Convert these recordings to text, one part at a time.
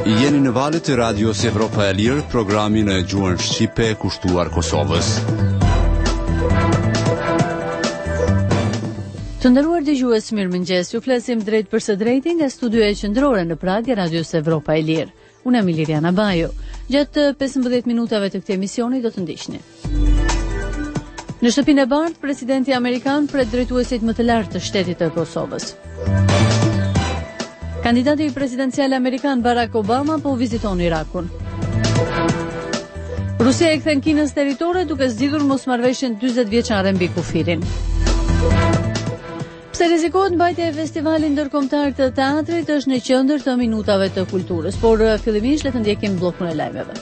Jeni në valët e Radios Evropa e Lirë, programin e gjuhën shqipe kushtuar Kosovës. Të nderuar dëgjues, mirëmëngjes. Ju flasim drejt për së drejti nga studioja qendrore në Prag e Radios Evropa e Lirë. Unë jam Iliriana Bajo. Gjatë 15 minutave të këtij emisioni do të ndiqni. Në shtëpinë e bardhë, presidenti amerikan pret drejtuesit më të lartë të shtetit të Kosovës. Kandidati presidencial amerikan Barack Obama po viziton Irakun. Rusia e kthen Kinës territore duke zgjidhur mosmarrëveshjen 40 vjeçare mbi kufirin. Pse rrezikohet mbajtja e festivalit ndërkombëtar të teatrit është në qendër të minutave të kulturës, por fillimisht le të ndjekim bllokun e lajmeve.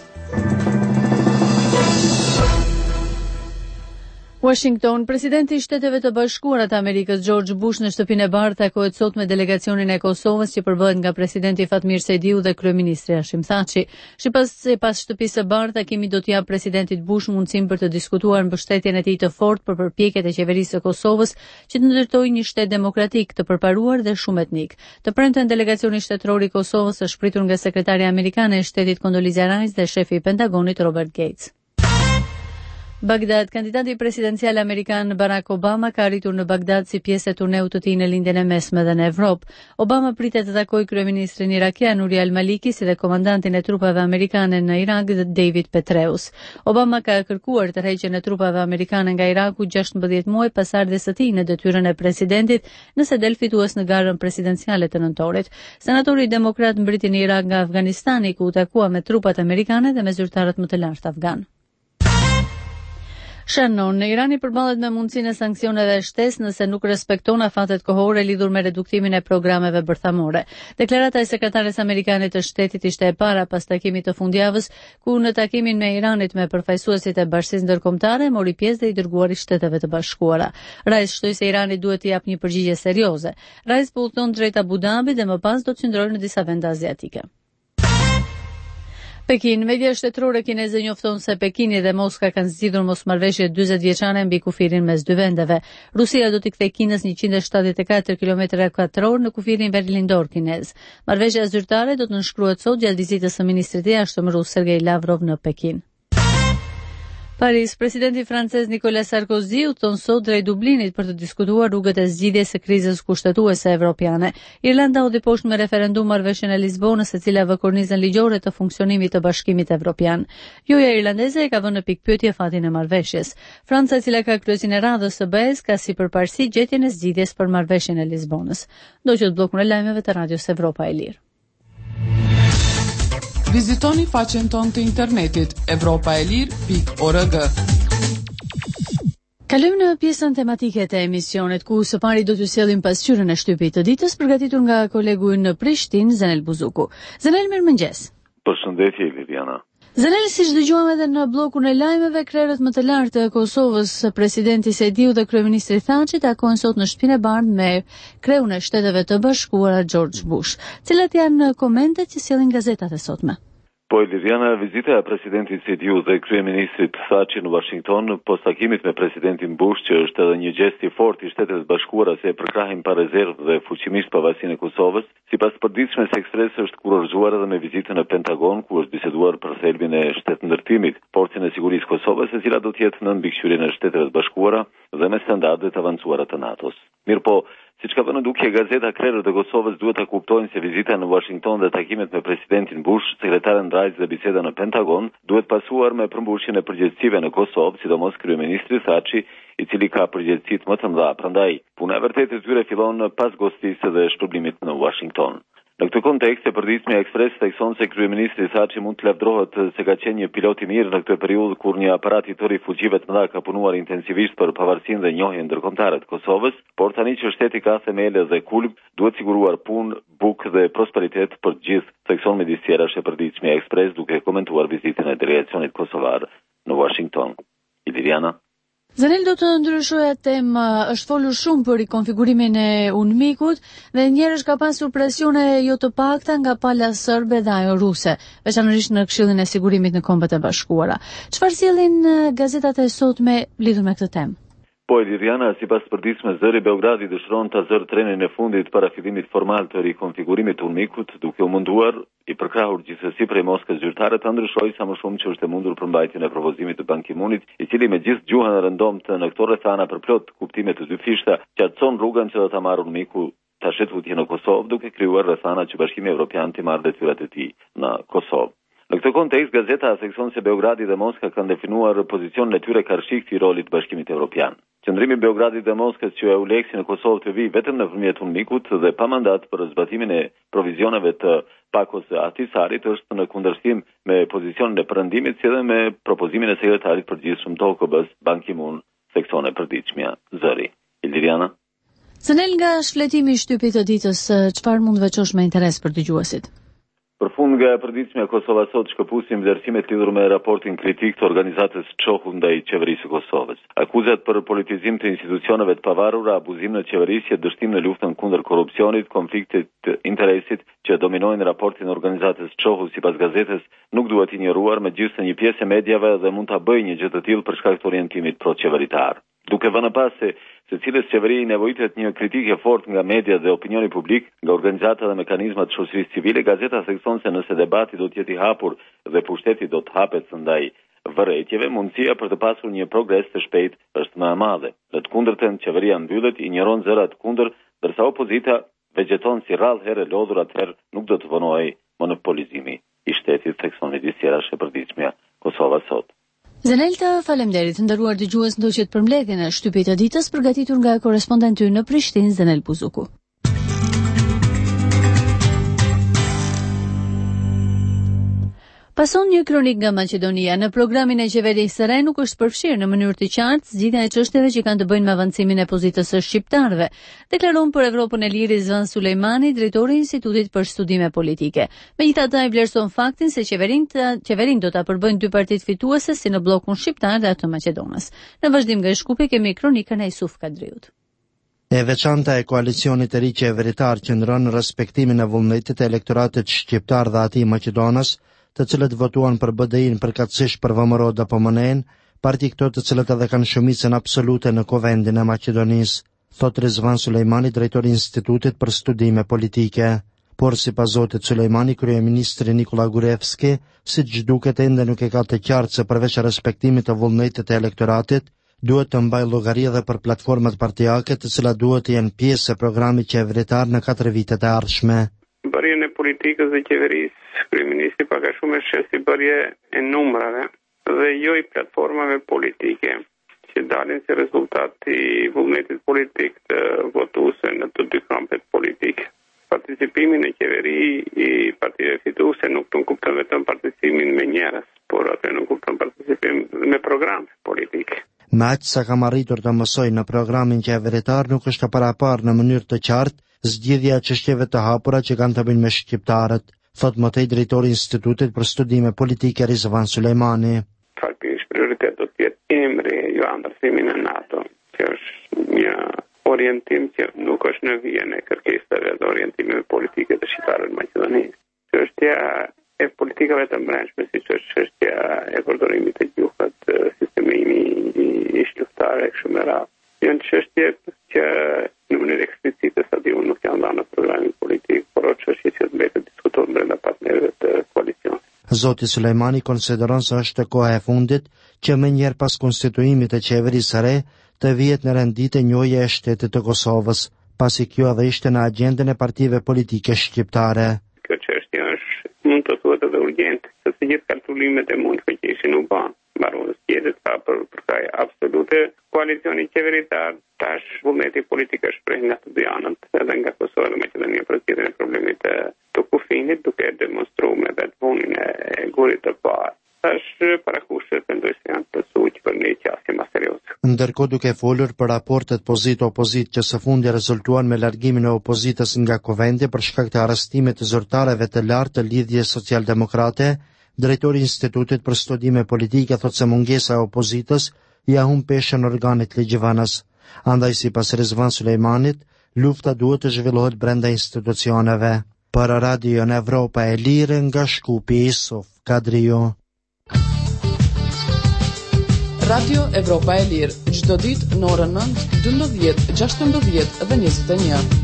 Washington, presidenti i Shteteve të Bashkuara të Amerikës George Bush në shtëpinë e bardhë takohet sot me delegacionin e Kosovës që përbëhet nga presidenti Fatmir Sejdiu dhe kryeministri Hashim Thaçi. Sipas shtëpisë së bardhë, takimi do t'i japë presidentit Bush mundësinë për të diskutuar mbështetjen e tij të fortë për përpjekjet e qeverisë së Kosovës që të ndërtojë një shtet demokratik, të përparuar dhe shumë etnik. Të premten delegacioni shtetëror i Kosovës është pritur nga sekretarja amerikane e shtetit Condoleezza Rice dhe shefi i Pentagonit Robert Gates. Bagdad, kandidati presidencial amerikan Barack Obama ka arritur në Bagdad si pjesë e turneut të tij në lindjen e mesme dhe në Evropë. Obama pritet të takojë kryeministrin irakian Nouri al-Maliki si dhe komandantin e trupave amerikane në Irak David Petraeus. Obama ka kërkuar tërheqjen e trupave amerikane nga Iraku 16 muaj pas ardhes së tij në detyrën e presidentit nëse del fitues në garën presidenciale të nëntorit. Senatori demokrat mbriti në Irak nga Afganistani ku u takua me trupat amerikane dhe me zyrtarët më të lartë afgan. Shannon, Irani përballet me mundësinë e sanksioneve shtesë nëse nuk respekton afatet kohore lidhur me reduktimin e programeve bërthamore. Deklarata e sekretares amerikane të shtetit ishte e para pas takimit të fundjavës, ku në takimin me Iranit me përfaqësuesit e Bashkisë Ndërkombëtare mori pjesë dhe i dërguari Shteteve të Bashkuara. Rice shtoi se Irani duhet të japë një përgjigje serioze. Rice po udhton drejt Abu Dhabi dhe më pas do të qëndrojë në disa vende aziatike. Pekin, media shtetërore kineze njofton se Pekini dhe Moska kanë zgjidhur mosmarrëveshje 40 vjeçare mbi kufirin mes dy vendeve. Rusia do t'i kthejë Kinës 174 km2 në kufirin verilandor kinez. Marrëveshja zyrtare do të nënshkruhet sot gjatë vizitës së ministrit të jashtëm rus Sergej Lavrov në Pekin. Paris, presidenti francez Nicolas Sarkozy udhton sot drejt Dublinit për të diskutuar rrugët e zgjidhjes së krizës kushtetuese evropiane. Irlanda hodhi poshtë me referendum marrëveshjen e Lisbonës, e cila vë kornizën ligjore të funksionimit të Bashkimit Evropian. Joja irlandeze e ka vënë në pikpyetje fatin e marrëveshjes. Franca, e cila ka kryesin e radhës së BE-s, ka si përparësi gjetjen e zgjidhjes për marrëveshjen e Lisbonës. Ndoqët bllokun e lajmeve të Radios Evropa e Lirë. Vizitoni faqen tonë të internetit evropaelir.org. Kalojmë në pjesën tematike të emisionit, ku së pari do t'ju sjellim pasqyrën e shtypit të ditës përgatitur nga kolegu në Prishtinë, Zenel Buzuku. Zenel, mirëmëngjes. Përshëndetje, Liliana. Zenel, siç dëgjuam edhe në bllokun e lajmeve, krerët më të lartë të Kosovës, presidenti Sejdiu dhe kryeministri Thaçi takohen sot në shtëpinë e bardhë me kreun e Shteteve të Bashkuara George Bush. Cilat janë komentet që sjellin gazetat e sotme? Po, Liliana, vizita e presidentit Sejdiu dhe kryeministrit Thaçi në Washington pas takimit me presidentin Bush, që është edhe një gest i fortë i Shtetet e Bashkuara se e përkrahin pa rezervë dhe fuqimisht pavarësinë e Kosovës, sipas përditshmes ekspresë është kurorzuar edhe me vizitën në Pentagon, ku është biseduar për thelbin e shtetëndërtimit, forcën e sigurisë Kosovës, e cila do të jetë nën mbikëqyrjen e Shteteve të Bashkuara dhe me standarde të avancuara të NATO-s. Mirpo, siç ka vënë dukje gazeta, krerët e Kosovës duhet ta kuptojnë se vizita në Washington dhe takimet me presidentin Bush, sekretaren Rice dhe biseda në Pentagon duhet pasuar me përmbushjen e përgjegjësive në Kosovë, sidomos kryeministri Thaçi, i cili ka përgjegjësitë më të mëdha. Prandaj, puna e vërtetë e tyre fillon pas gostisë dhe shpërblimit në Washington. Në këtë kontekst, e përditshmja Ekspres thekson se kryeministri Thaçi mund të lavdërohet se ka qenë një pilot i mirë në këtë periudhë kur një aparat i tërë i fuqive të mëdha ka punuar intensivisht për pavarësinë dhe njohjen ndërkombëtare të Kosovës, por tani që shteti ka themele dhe kulm, duhet siguruar punë, bukë dhe prosperitet për të gjithë, thekson midis tjerash e përditshmja Ekspres duke komentuar vizitën e delegacionit kosovar në Washington. Iliriana. Zenel, do të ndryshoja temë, është folur shumë për rikonfigurimin e UNMIK-ut dhe njerësh ka pasur presione jo të pakta nga pala serbe dhe ajo ruse, veçanërisht në Këshillin e Sigurimit në Kombët e Bashkuara. Çfarë sjellin gazetat e sotme lidhur me këtë temë? Po Iliriana, sipas përditshme zëri Beogradi dëshiron ta zërë trenin e fundit para fillimit formal të rikonfigurimit të Ulmikut, duke u munduar i përkrahur gjithsesi prej Moskës zyrtare të ndryshojë sa më shumë që është e mundur për mbajtjen e propozimit të Ban Ki-moonit, i cili me gjithë gjuhën e rëndomtë në këto rrethana për plot kuptime të dy fishta, qatëson rrugën që do ta marrë Ulmiku ta shetutje në Kosovë, duke krijuar rrethana që Bashkimi Evropian të marrë detyrat e tij në Kosovë. Në këtë kontekst, gazeta thekson se Beogradi dhe Moska kanë definuar pozicionin e tyre karshik të rolit të Bashkimit Evropian. Qëndrimi Beogradit dhe Moskës që e uleksi në Kosovë të vi vetëm nëpërmjet Ulmikut dhe pa mandat për zbatimin e provizioneve të Pakos Ahtisarit është në kundërshtim me pozicionin e perëndimit si edhe me propozimin e sekretarit përgjithshëm të OKB-s Ban Ki-moon, thekson e përditshmja zëri. Iliriana. Zënel, nga shfletimi i shtypit të ditës, çfarë mund veçosh me interes për dëgjuesit? Përfund nga e përditshmja Kosova Sot shkëpusim vlerësimet lidhur me raportin kritik të organizatës Çohu ndaj qeverisë së Kosovës. Akuzat për politizim të institucioneve të pavarura, abuzim në qeverisje, dështim në luftën kundër korrupsionit, konfliktit të interesit që dominojnë raportin e organizatës Çohu sipas gazetës nuk duhet injoruar, megjithëse një pjesë e mediave dhe mund ta bëjë një gjë të tillë për shkak të orientimit pro-qeveritar. Duke vënë pas se cilës qeveri nevojitet një kritike fort nga media dhe opinioni publik, nga organizata dhe mekanizmat të shoqërisë civile, gazeta thekson se nëse debati do të jetë i hapur dhe pushteti do të hapet ndaj vërejtjeve, mundësia për të pasur një progres të shpejt është më e madhe. Në të kundërtën, qeveria mbyllet, injoron zërat kundër, ndërsa opozita vegjeton si rrallë herë lodhur, atëherë nuk do të vonohej monopolizimi i shtetit, thekson ediciera e përditshmja Kosova Sot. Zënel, të faleminderit, nderuar dëgjues, ndoqët për mbledhjen e shtypit të ditës përgatitur nga korrespondenti në Prishtinë, Zënel Buzuku. Pason një kronik nga Maqedonia. Në programin e qeverisë së re nuk është përfshirë në mënyrë të qartë zgjidhja e çështjeve që kanë të bëjnë me avancimin e pozitës së shqiptarëve, deklaron për Evropën e Lirë Rizvan Sulejmani, drejtori i Institutit për Studime Politike. Megjithatë, ai vlerëson faktin se qeverinë do ta përbëjnë dy partitë fituese si në bllokun shqiptar dhe atë Maqedonës. Në vazhdim nga Shkupi kemi kronikën e Yusuf Kadriut. E veçanta e koalicionit të ri qeveritar qëndron në respektimin e vullnetit të elektoratit shqiptar dhe atij Maqedonës, të cilët votuan për BDI-n përkatësisht për VMRO dhe PMN, parti këto të cilët edhe kanë shumicën absolute në Kuvendin e Maqedonisë, thot Rizvan Sulejmani, drejtori i Institutit për Studime Politike. Por sipas zotit Sulejmani, kryeministri Nikola Gurevski, siç duket ende nuk e ka të qartë se përveç respektimit të vullnetit të elektoratit, duhet të mbajë llogari edhe për platformat partijake të cilat duhet të jenë pjesë e programit qeveritar në 4 vitet e ardhshme. Bërjen e politikës dhe qeverisë, kryeministri pak a shumë është si bërje e numrave dhe jo i platformave politike që dalin si rezultat i vullnetit politik të votuese në të dy kampet politike. Participimi në qeveri i partive fituese nuk të kupton vetëm participimin me njerëz, por atë nuk kupton participim me programe politike. Me aq sa kam arritur të mësoj në programin qeveritar nuk është paraparë në mënyrë të qartë zgjidhja e çështjeve të hapura që kanë të bëjnë me shqiptarët, thot mëtej drejtori i Institutit për Studime Politike Rizvan Sulejmani. Faktikisht prioritet do të jetë emri jo anëtarësimi në NATO, që është një orientim që nuk është në vijën e kërkesave dhe orientimeve politike të shqiptarëve në Maqedoni. Çështja e politikave të brendshme, siç është çështja e përdorimit të gjuhës, sistemimi i shluftare kështu me radhë. Janë çështje që në mënyrë eksplicite sa di unë nuk janë dhënë në programin politik, por çështje që duhet të diskutohen brenda partnerëve të koalicionit. Zoti Sulejmani konsideron se është koha e fundit që menjëherë pas konstituimit të qeverisë së re të vihet në renditje njohja e shtetit të Kosovës, pasi kjo edhe ishte në agjendën e partive politike shqiptare. Kjo çështje mund të thuhet edhe urgjente, sepse gjithë kalkulimet e mundshme që ishin u bën. Mbaronës tjetër ka për kaj absolute koalicioni qeveritar, tash vullneti politik është shpreh nga të dy anët, edhe nga Kosova dhe Maqedonia për zgjidhjen e problemit të kufinit, duke demonstruar me vetvullin e gurit të parë. Tash para kushtet mendoj se janë të suq për një qasje më serioze. Ndërkohë duke folur për raportet pozit-opozit që së fundi rezultuan me largimin e opozitës nga Kuvendi për shkak të arrestimit të zyrtarëve të lartë të lidhjes socialdemokrate, drejtori i Institutit për Studime Politike thot se mungesa e opozitës ja humb peshën organit ligjvënës. Andaj sipas Rizvan Sulejmanit, lufta duhet të zhvillohet brenda institucioneve. Për Radio Evropa e Lirë nga Shkupi, Yusuf Kadriu. Radio Evropa e Lirë, çdo ditë në orën 9, 12, 16 dhe 21.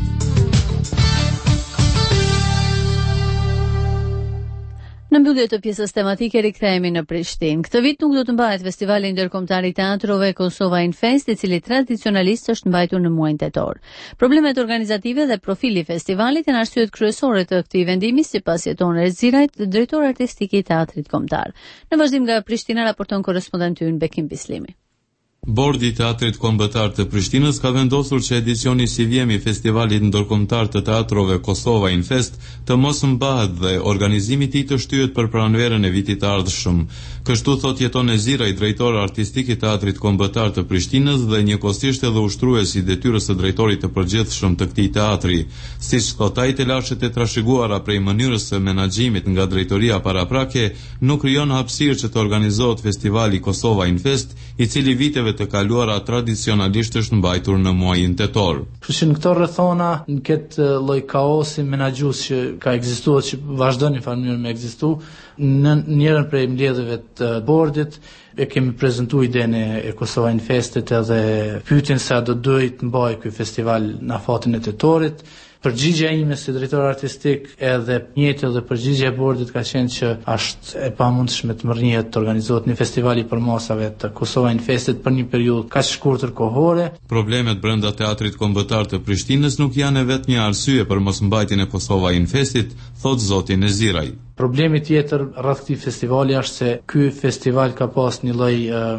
Në mbyllje të pjesës tematike rikthehemi në Prishtinë. Këtë vit nuk do të mbahet Festivali Ndërkombëtar i Teatrove Kosova Infest, i cili tradicionalisht është mbajtur në muajin tetor. Problemet organizative dhe profili i festivalit janë arsyet kryesore të këtij vendimi, sipas jeton Erzirajt, drejtor artistik i Teatrit Kombëtar. Në vazhdim nga Prishtina raporton korrespondenti ynë Bekim Bislimi. Bordi i Teatrit Kombëtar të Prishtinës ka vendosur që edicioni si vjemi Festivalit Ndërkombëtar të Teatrove Kosova Infest të mos mbahet dhe organizimi i tij të shtyhet për pranverën e vitit të ardhshëm. Kështu thot Jeton Eziraj, drejtor artistik i Teatrit Kombëtar të Prishtinës dhe njëkohësisht edhe ushtrues i detyrës së drejtorit të përgjithshëm të këtij teatri. Siç thot ai, telashet e trashëguara prej mënyrës së menaxhimit nga drejtoria paraprake nuk krijon hapësirë që të organizohet Festivali Kosova Infest, i cili viteve të kaluara tradicionalisht është mbajtur në muajin tetor. Kështu që në këto rrethona, në këtë lloj kaosi menaxhues që ka ekzistuar, që vazhdon në farë mënyrë me ekzistu, në njërin prej mbledhjeve të bordit e kemi prezantuar idenë e Kosova Infestit edhe pyetjen se a do të mbajë ky festival në afatin e tetorit. Përgjigjja ime si drejtor artistik edhe njëjtë edhe përgjigjja e bordit ka qenë që është e pamundshme të mërnjihet të organizohet një festival i përmosave të Kosova Infestit për një periudhë kaq shkurtër kohore. Problemet brenda Teatrit Kombëtar të Prishtinës nuk janë vetëm një arsye për mosmbajtjen e Kosova Infestit, thot zoti Neziraj. Problemi tjetër rreth këtij festivali është se ky festival ka pas një lloj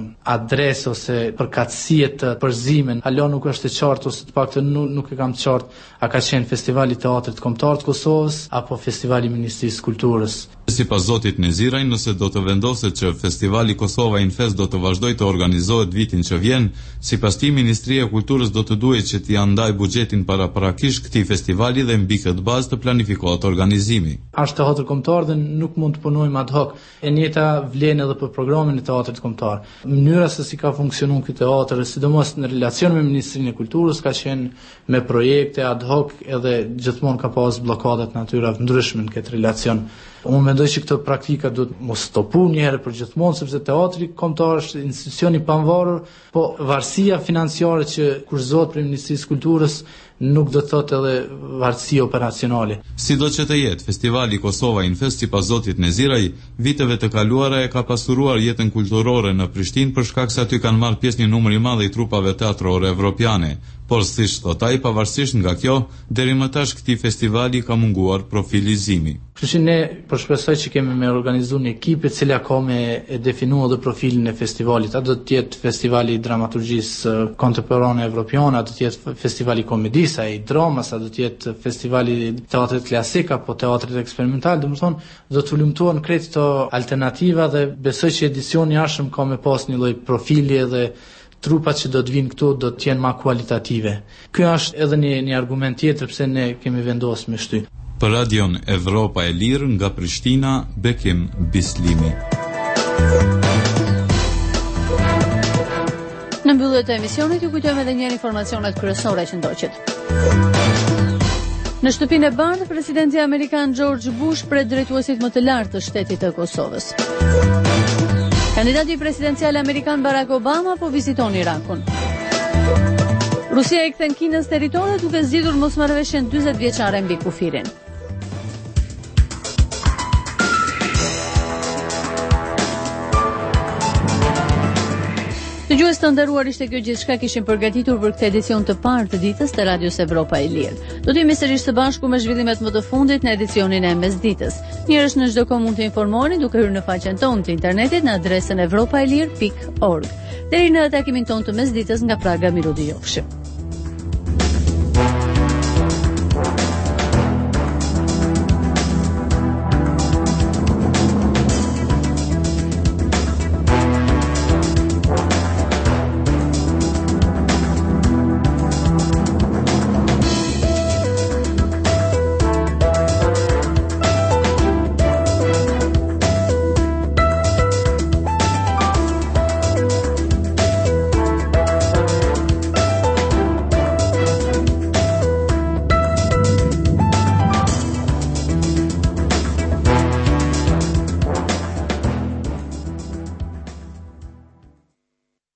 adresë ose përkatësie të përzimen. Alo nuk është e qartë, ose të paktën nuk e kam të qartë, a ka qenë Festivali i Teatrit Kombëtar të Kosovës apo Festivali i Ministrisë së Kulturës. Sipas zotit Neziraj, nëse do të vendoset që Festivali Kosova Infest do të vazhdojë të organizohet vitin që vjen, sipas tij Ministria e Kulturës do të duhet që t'i ndaj buxhetin paraprakisht këtij festivali dhe mbi këtë bazë të planifikohet organizimi. Është teatri kombëtar dhe nuk mund të punojmë ad hoc. E njëjta vlen edhe për programin e Teatrit Kombëtar. Mënyra se si ka funksionuar ky teatr, sidomos në relacion me Ministrinë e Kulturës, ka qenë me projekte ad hoc edhe gjithmonë ka pas bllokada të natyra të ndryshme në këtë relacion. Unë mendoj që këtë praktika duhet mos stopu një herë për gjithmonë, sepse teatri kombëtar është institucion i pavarur, po varësia financiare që kurzohet për Ministrisë së Kulturës nuk do të thotë edhe varësi operacionale. Sido që të jetë, Festivali Kosova Infest, sipas zotit Neziraj, viteve të kaluara e ka pasuruar jetën kulturore në Prishtinë për shkak se aty kanë marrë pjesë një numër i madh i trupave teatrore evropiane. Por siç thot ai, pavarësisht nga kjo, deri më tash këtij festivali ka munguar profilizimi. Kështu që ne përshpresoj që kemi me organizuar një ekip e cila ka me e definuar dhe profilin e festivalit. A do të jetë festivali i dramaturgjisë kontemporane evropiane, a do të jetë festivali i komedisë, ai i dramës, a do të jetë festivali i teatrit klasik apo teatrit eksperimental, domethënë do të hulumtohen krejt këto alternativa dhe besoj që edicioni i jashtëm ka me pas një lloj profili edhe trupat që do të vinë këtu do të jenë më kualitative. Ky është edhe një argument tjetër pse ne kemi vendosur me shty. Për Radion Evropa e Lirë nga Prishtina, Bekim Bislimi. Në mbyllje të emisionit ju kujtojmë edhe një informacionet kryesore që ndoqet. Në shtëpinë e bardhë, presidenti amerikan George Bush pret drejtuesit më të lartë të shtetit të Kosovës. Kandidati presidencial amerikan Barack Obama po viziton Irakun. Rusia i kthen Kinës territore duke zgjidhur mosmarrëveshjen 40 vjeçare mbi kufirin. Dëgjues të nderuar, ishte kjo gjithçka kishim përgatitur për këtë edicion të parë të ditës të Radios Evropa e Lirë. Do të jemi sërish së bashku me zhvillimet më të fundit në edicionin e mesditës. Njerëz në çdo kohë mund të informoheni duke hyrë në faqen tonë të internetit në adresën evropaelir.org. Deri në takimin tonë të mesditës nga Praga, miru dëgjofshim.